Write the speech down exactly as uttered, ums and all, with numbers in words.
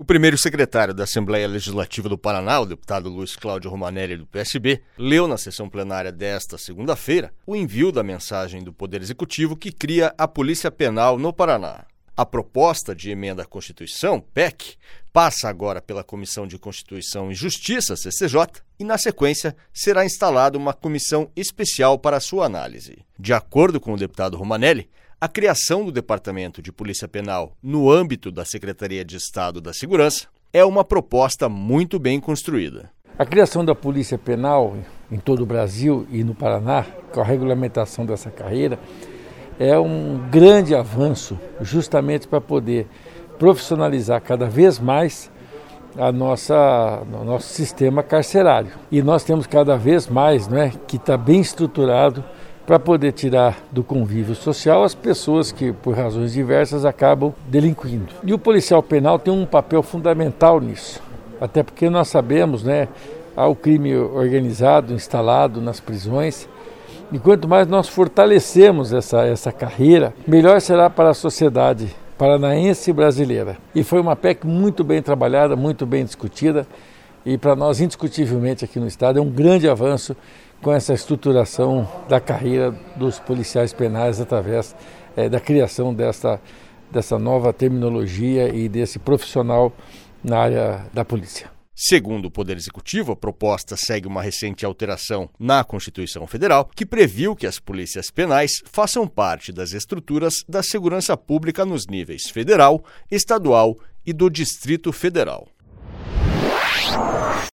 O primeiro secretário da Assembleia Legislativa do Paraná, o deputado Luiz Cláudio Romanelli, do P S B, leu na sessão plenária desta segunda-feira o envio da mensagem do Poder Executivo que cria a Polícia Penal no Paraná. A proposta de emenda à Constituição, P E C, passa agora pela Comissão de Constituição e Justiça, C C J, e, na sequência, será instalada uma comissão especial para sua análise. De acordo com o deputado Romanelli, a criação do Departamento de Polícia Penal no âmbito da Secretaria de Estado da Segurança é uma proposta muito bem construída. A criação da Polícia Penal em todo o Brasil e no Paraná, com a regulamentação dessa carreira, é um grande avanço justamente para poder profissionalizar cada vez mais a nossa, o nosso sistema carcerário. E nós temos cada vez mais, né, que está bem estruturado para poder tirar do convívio social as pessoas que, por razões diversas, acabam delinquindo. E o policial penal tem um papel fundamental nisso, até porque nós sabemos, né, há o crime organizado instalado nas prisões, e quanto mais nós fortalecemos essa, essa carreira, melhor será para a sociedade paranaense e brasileira. E foi uma P E C muito bem trabalhada, muito bem discutida, e para nós, indiscutivelmente, aqui no Estado, é um grande avanço com essa estruturação da carreira dos policiais penais através é, da criação dessa, dessa nova terminologia e desse profissional na área da polícia. Segundo o Poder Executivo, a proposta segue uma recente alteração na Constituição Federal que previu que as polícias penais façam parte das estruturas da segurança pública nos níveis federal, estadual e do Distrito Federal.